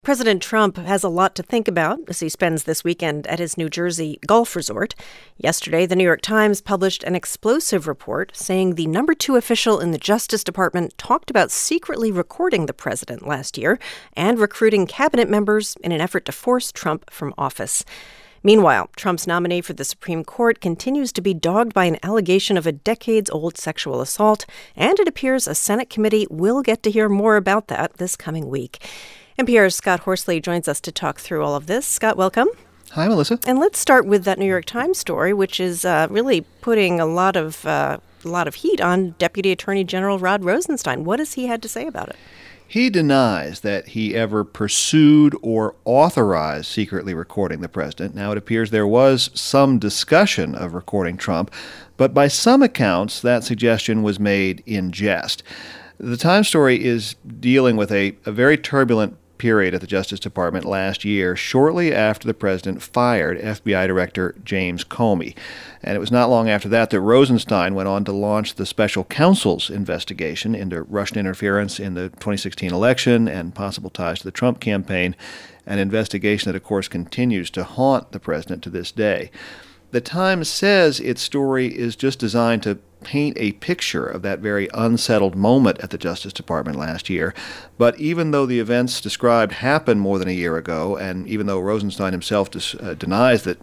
President Trump has a lot to think about as he spends this weekend at his New Jersey golf resort. Yesterday, the New York Times published an explosive report saying the number 2 official in the Justice Department talked about secretly recording the president last year and recruiting cabinet members in an effort to force Trump from office. Meanwhile, Trump's nominee for the Supreme Court continues to be dogged by an allegation of a decades-old sexual assault, and it appears a Senate committee will get to hear more about that this coming week. NPR's Scott Horsley joins us to talk through all of this. Scott, welcome. Hi, Melissa. And let's start with that New York Times story, which is really putting a lot of heat on Deputy Attorney General Rod Rosenstein. What has he had to say about it? He denies that he ever pursued or authorized secretly recording the president. Now, it appears there was some discussion of recording Trump, but by some accounts, that suggestion was made in jest. The Times story is dealing with a very turbulent period at the Justice Department last year, shortly after the president fired FBI Director James Comey. And it was not long after that that Rosenstein went on to launch the special counsel's investigation into Russian interference in the 2016 election and possible ties to the Trump campaign, an investigation that, of course, continues to haunt the president to this day. The Times says its story is just designed to paint a picture of that very unsettled moment at the Justice Department last year. But even though the events described happened more than a year ago, and even though Rosenstein himself denies that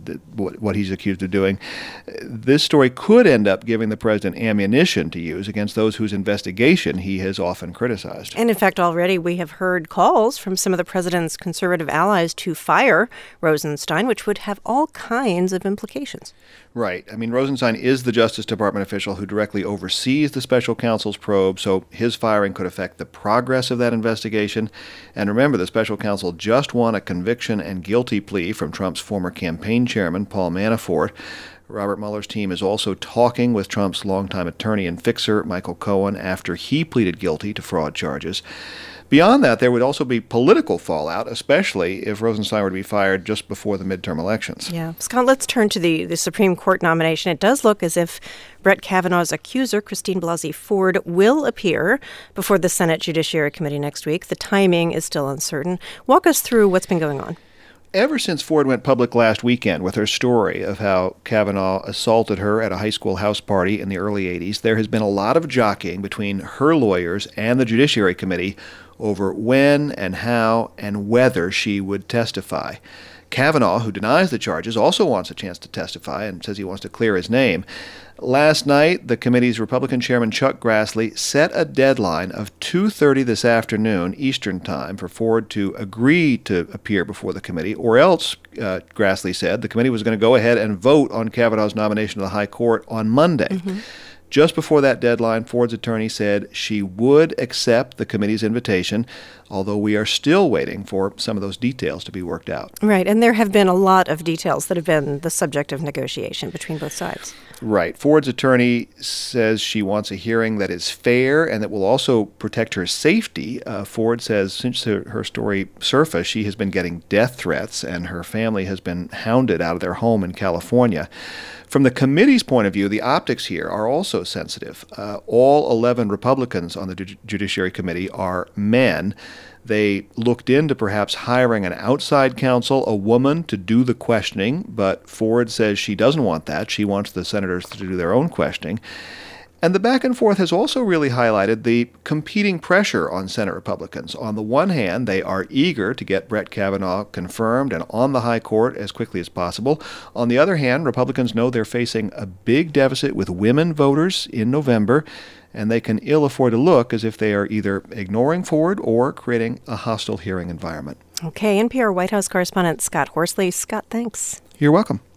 what he's accused of doing, this story could end up giving the president ammunition to use against those whose investigation he has often criticized. And in fact, already we have heard calls from some of the president's conservative allies to fire Rosenstein, which would have all kinds of implications. Right. I mean, Rosenstein is the Justice Department official who directly oversees the special counsel's probe, so his firing could affect the progress of that investigation. And remember, the special counsel just won a conviction and guilty plea from Trump's former campaign chairman, Paul Manafort. Robert Mueller's team is also talking with Trump's longtime attorney and fixer, Michael Cohen, after he pleaded guilty to fraud charges. Beyond that, there would also be political fallout, especially if Rosenstein were to be fired just before the midterm elections. Yeah. Scott, let's turn to the Supreme Court nomination. It does look as if Brett Kavanaugh's accuser, Christine Blasey Ford, will appear before the Senate Judiciary Committee next week. The timing is still uncertain. Walk us through what's been going on. Ever since Ford went public last weekend with her story of how Kavanaugh assaulted her at a high school house party in the early 80s, there has been a lot of jockeying between her lawyers and the Judiciary Committee over when and how and whether she would testify. Kavanaugh, who denies the charges, also wants a chance to testify and says he wants to clear his name. Last night, the committee's Republican chairman Chuck Grassley set a deadline of 2:30 this afternoon Eastern Time for Ford to agree to appear before the committee, or else, Grassley said, the committee was going to go ahead and vote on Kavanaugh's nomination to the High Court on Monday. Mm-hmm. Just before that deadline, Ford's attorney said she would accept the committee's invitation, although we are still waiting for some of those details to be worked out. Right, and there have been a lot of details that have been the subject of negotiation between both sides. Right. Ford's attorney says she wants a hearing that is fair and that will also protect her safety. Ford says since her story surfaced, she has been getting death threats and her family has been hounded out of their home in California. From the committee's point of view, the optics here are also sensitive. All 11 Republicans on the Judiciary Committee are men. They looked into perhaps hiring an outside counsel, a woman, to do the questioning, but Ford says she doesn't want that. She wants the senators to do their own questioning. And the back and forth has also really highlighted the competing pressure on Senate Republicans. On the one hand, they are eager to get Brett Kavanaugh confirmed and on the High Court as quickly as possible. On the other hand, Republicans know they're facing a big deficit with women voters in November, and they can ill afford to look as if they are either ignoring Ford or creating a hostile hearing environment. Okay, NPR White House correspondent Scott Horsley. Scott, thanks. You're welcome.